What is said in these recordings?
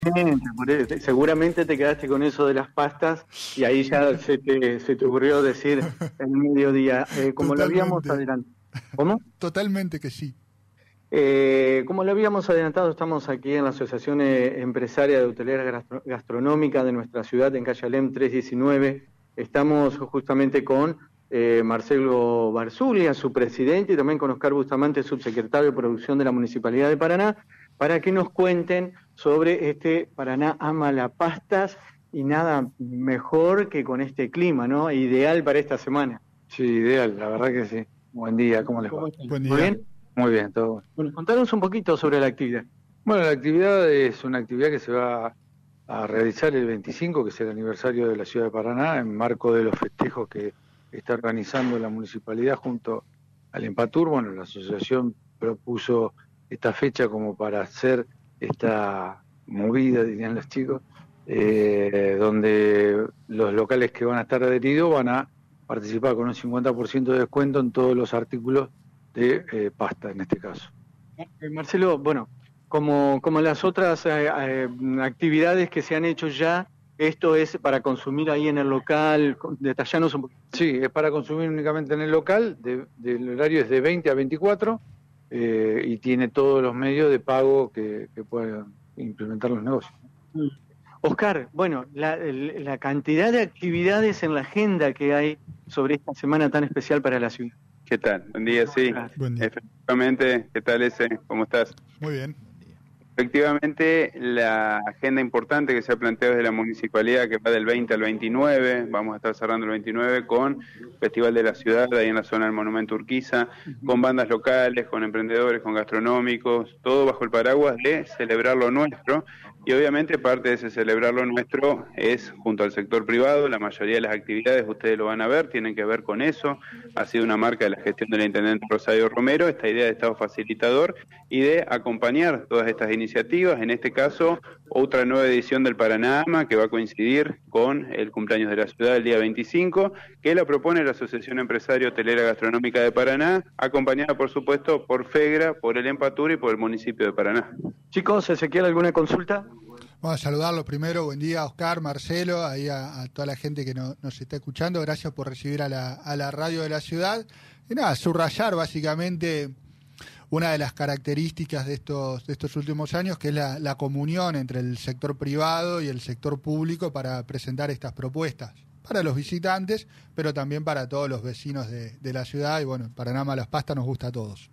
Seguramente te quedaste con eso de las pastas y ahí ya se te ocurrió decir el mediodía, como lo habíamos Totalmente. adelantado. ¿Cómo? Totalmente que sí. Como lo habíamos adelantado, estamos aquí en la Asociación Empresaria de Hotelería Gastronómica de nuestra ciudad, en calle Alem 319. Estamos justamente con Marcelo Barzulia, su presidente, y también con Oscar Bustamante, subsecretario de Producción de la Municipalidad de Paraná, para que nos cuenten sobre este Paraná ama las pastas y nada mejor que con este clima, ¿no? Ideal para esta semana. Sí, ideal, la verdad que sí. Buen día, ¿cómo les va? Buen ¿Muy día. bien? Muy bien, todo bueno. Bueno, contanos un poquito sobre la actividad. Bueno, la actividad es una actividad que se va a realizar el 25, que es el aniversario de la ciudad de Paraná, en marco de los festejos que está organizando la municipalidad junto al Empatur. Bueno, la asociación propuso esta fecha como para hacer esta movida, dirían los chicos, donde los locales que van a estar adheridos van a participar con un 50% de descuento en todos los artículos de pasta, en este caso. Marcelo, bueno, como las otras actividades que se han hecho ya, esto es para consumir ahí en el local, detallanos un poquito. Sí, es para consumir únicamente en el local, el horario es de 20 a 24 y tiene todos los medios de pago que puedan implementar los negocios. Oscar, bueno, la cantidad de actividades en la agenda que hay sobre esta semana tan especial para la ciudad. ¿Qué tal? Buen día, sí. Buen día. Efectivamente, ¿qué tal ese? ¿Cómo estás? Muy bien. Efectivamente, la agenda importante que se ha planteado desde la municipalidad, que va del 20 al 29, vamos a estar cerrando el 29 con Festival de la Ciudad, ahí en la zona del Monumento Urquiza, con bandas locales, con emprendedores, con gastronómicos, todo bajo el paraguas de celebrar lo nuestro. Y obviamente parte de ese celebrar lo nuestro es junto al sector privado. La mayoría de las actividades, ustedes lo van a ver, tienen que ver con eso. Ha sido una marca de la gestión del intendente Rosario Romero, esta idea de Estado facilitador y de acompañar todas estas iniciativas. En este caso, otra nueva edición del Paraná Ama, que va a coincidir con el cumpleaños de la ciudad el día 25, que la propone la Asociación Empresaria Hotelera Gastronómica de Paraná, acompañada por supuesto por FEGRA, por el Empatur y por el municipio de Paraná. Chicos, Ezequiel, ¿alguna consulta? Vamos a saludarlo primero. Buen día, Oscar, Marcelo, ahí a toda la gente que nos está escuchando. Gracias por recibir a la radio de la ciudad. Y nada, subrayar básicamente una de las características de estos últimos años, que es la comunión entre el sector privado y el sector público para presentar estas propuestas para los visitantes, pero también para todos los vecinos de la ciudad. Y bueno, Paraná ama las pastas nos gusta a todos.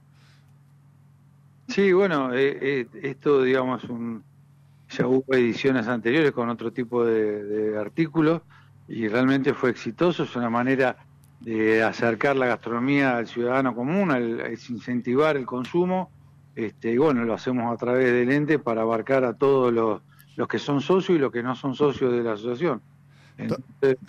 Sí, bueno, esto, digamos, ya hubo ediciones anteriores con otro tipo de artículos y realmente fue exitoso. Es una manera de acercar la gastronomía al ciudadano común, es incentivar el consumo, y bueno, lo hacemos a través del ente para abarcar a todos los que son socios y los que no son socios de la asociación. Entonces,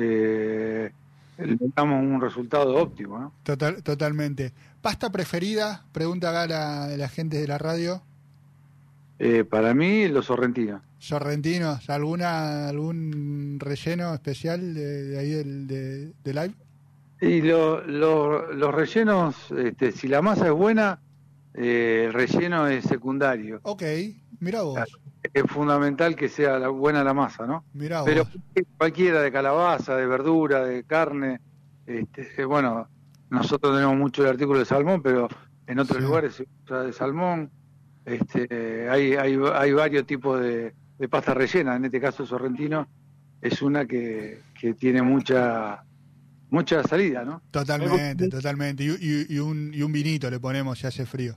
logramos un resultado óptimo, ¿no? Totalmente. ¿Pasta preferida? Pregunta acá la gente de la radio. Para mí, los sorrentinos. ¿Sorrentinos? ¿Algún relleno especial de ahí de live? Y los rellenos, si la masa es buena, el relleno es secundario. Ok, mirá vos. Es fundamental que sea buena la masa, ¿no? Mirá vos. Pero cualquiera, de calabaza, de verdura, de carne, bueno, nosotros tenemos mucho el artículo de salmón, pero en otros lugares se usa de salmón. Hay varios tipos de pasta rellena. En este caso, el sorrentino es una que tiene mucha salida, ¿no? Totalmente. Y un vinito le ponemos si hace frío.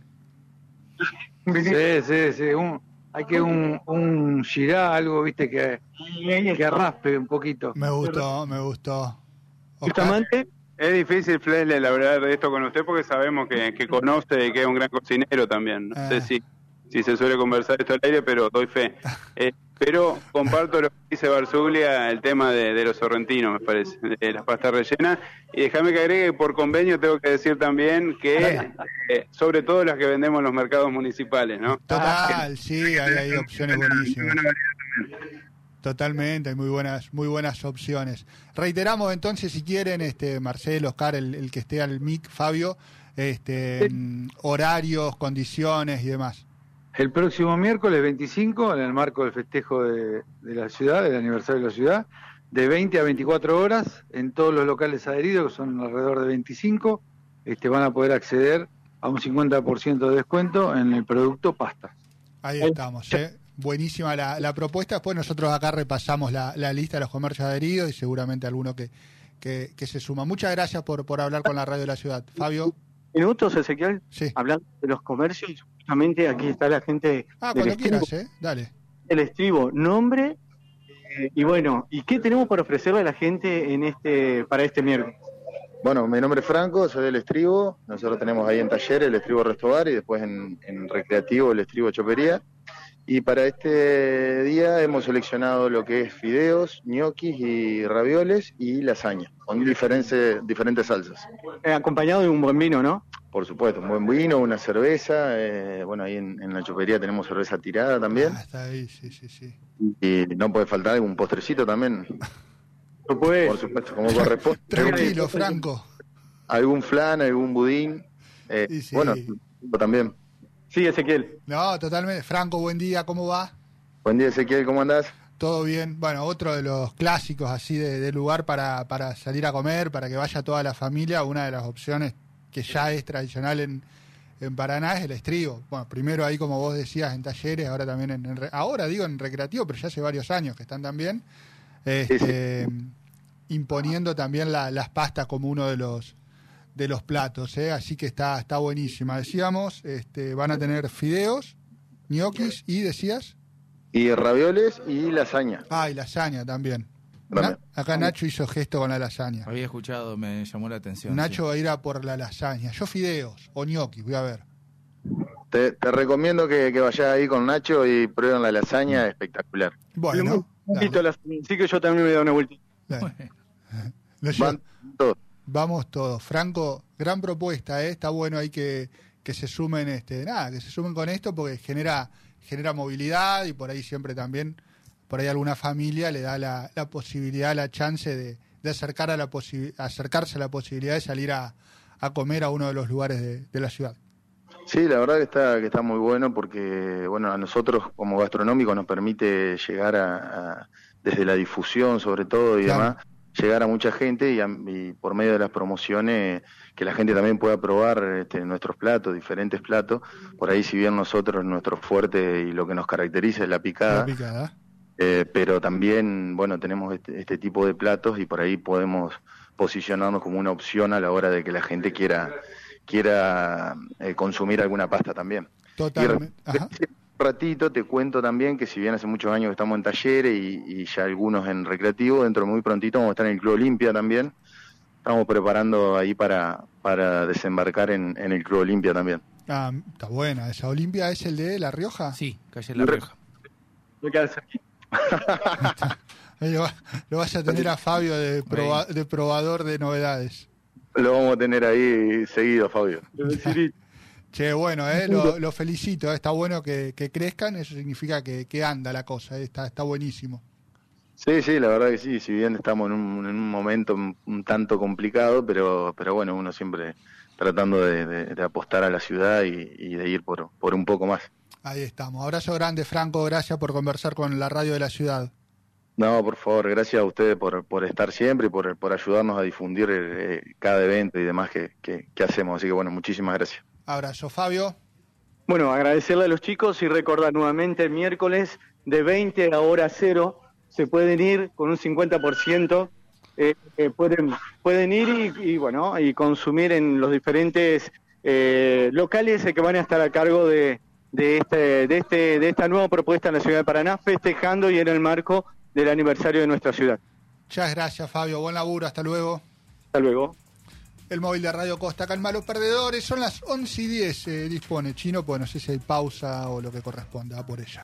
Sí. Hay que un girá, algo, viste, que raspe un poquito. Me gustó. Justamente. Es difícil, Fles, elaborar esto con usted porque sabemos que conoce y que es un gran cocinero también. No sé si se suele conversar esto al aire, pero doy fe. Pero comparto lo que dice Barzulia, el tema de los sorrentinos, me parece, de las pastas rellenas. Y déjame que agregue, por convenio tengo que decir también que, sobre todo las que vendemos en los mercados municipales, ¿no? Total, sí, hay opciones buenísimas. Totalmente, hay muy buenas opciones. Reiteramos entonces, si quieren, Marcelo, Oscar, el que esté al mic, Fabio, horarios, condiciones y demás. El próximo miércoles 25, en el marco del festejo de la ciudad, del aniversario de la ciudad, de 20 a 24 horas, en todos los locales adheridos, que son alrededor de 25, van a poder acceder a un 50% de descuento en el producto pastas. Ahí estamos, buenísima la propuesta. Después nosotros acá repasamos la lista de los comercios adheridos y seguramente alguno que se suma. Muchas gracias por hablar con la radio de la ciudad. Fabio. Minutos, Ezequiel, sí. Hablando de los comercios, justamente aquí está la gente. Cuando quieras, dale. El Estribo, nombre, y bueno, ¿y qué tenemos para ofrecerle a la gente para este miércoles? Bueno, mi nombre es Franco, soy del Estribo. Nosotros tenemos ahí en Talleres el Estribo Restobar y después en Recreativo el Estribo Chopería. Y para este día hemos seleccionado lo que es fideos, ñoquis y ravioles y lasaña, con diferentes salsas. Acompañado de un buen vino, ¿no? Por supuesto, un buen vino, una cerveza. Bueno, ahí en la chopería tenemos cerveza tirada también. Está ahí, sí. Y no puede faltar algún postrecito también. Por supuesto, como corresponde. Tranquilo, Franco. Algún flan, algún budín. Sí. Bueno, también. Sí, Ezequiel. No, totalmente. Franco, buen día, ¿cómo va? Buen día, Ezequiel, ¿cómo andás? Todo bien. Bueno, otro de los clásicos así de lugar para salir a comer, para que vaya toda la familia. Una de las opciones que ya es tradicional en Paraná es el Estribo. Bueno, primero ahí, como vos decías, en Talleres, ahora también en Recreativo, pero ya hace varios años que están también imponiendo también las pastas como uno de los platos, así que está buenísima. Decíamos, van a tener fideos, ñoquis y decías... Y ravioles y lasaña. Y lasaña también. Acá Nacho hizo gesto con la lasaña. Había escuchado, me llamó la atención. Nacho va a ir a por la lasaña. Yo fideos o ñoquis, voy a ver. Te recomiendo que vayas ahí con Nacho y prueben la lasaña, espectacular. Bueno, sí que yo también me voy a dar una vueltita. Vamos todos. Franco, gran propuesta, está bueno ahí que se sumen, que se sumen con esto porque genera movilidad y por ahí siempre también, por ahí alguna familia le da la posibilidad, la chance de acercarse a la posibilidad de salir a comer a uno de los lugares de la ciudad. Sí, la verdad que está muy bueno porque, bueno, a nosotros como gastronómico nos permite llegar desde la difusión sobre todo y demás, llegar a mucha gente y por medio de las promociones que la gente también pueda probar nuestros platos, diferentes platos. Por ahí, si bien nosotros nuestro fuerte y lo que nos caracteriza es la picada. Pero también, bueno, tenemos este tipo de platos y por ahí podemos posicionarnos como una opción a la hora de que la gente quiera consumir alguna pasta también. Totalmente. Un ratito te cuento también que si bien hace muchos años que estamos en Talleres y ya algunos en Recreativo, dentro de muy prontito vamos a estar en el Club Olimpia también. Estamos preparando ahí para desembarcar en el Club Olimpia también. Está buena. ¿Esa Olimpia es el de La Rioja? Sí, calle La Rioja. Ahí lo vas a tener a Fabio de probador de novedades. Lo vamos a tener ahí seguido, Fabio. Che, bueno, lo felicito, está bueno que crezcan, eso significa que anda la cosa, está buenísimo. Sí, la verdad que sí, si bien estamos en un momento un tanto complicado, pero bueno, uno siempre tratando de apostar a la ciudad y de ir por un poco más. Ahí estamos. Abrazo grande, Franco, gracias por conversar con la radio de la ciudad. No, por favor, gracias a ustedes por estar siempre y por ayudarnos a difundir cada evento y demás que hacemos. Así que bueno, muchísimas gracias. Abrazo, Fabio. Bueno, agradecerle a los chicos y recordar nuevamente el miércoles de 20 a hora 0 se pueden ir con un 50%, pueden ir y consumir en los diferentes locales que van a estar a cargo de esta nueva propuesta en la ciudad de Paraná, festejando y en el marco del aniversario de nuestra ciudad. Muchas gracias, Fabio. Buen laburo. Hasta luego. Hasta luego. El móvil de Radio Costa calma a los perdedores. Son las 11:10. Dispone Chino, pues no sé si hay pausa o lo que corresponda. Por ella.